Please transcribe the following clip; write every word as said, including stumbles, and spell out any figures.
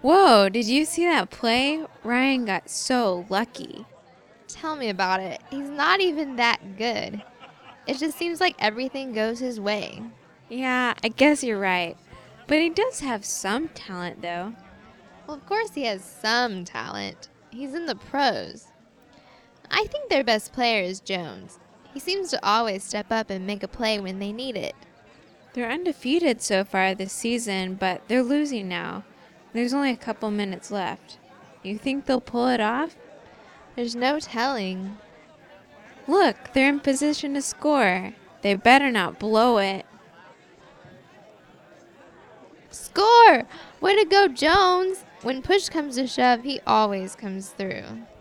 Whoa, did you see that play? Ryan got so lucky. Tell me about it. He's not even that good. It just seems like everything goes his way. Yeah, I guess you're right. But he does have some talent, though. Well, of course he has some talent. He's in the pros. I think their best player is Jones. He seems to always step up and make a play when they need it. They're undefeated so far this season, but they're losing now. There's only a couple minutes left. You think they'll pull it off? There's no telling. Look, they're in position to score. They better not blow it. Score! Way to go, Jones! When push comes to shove, he always comes through.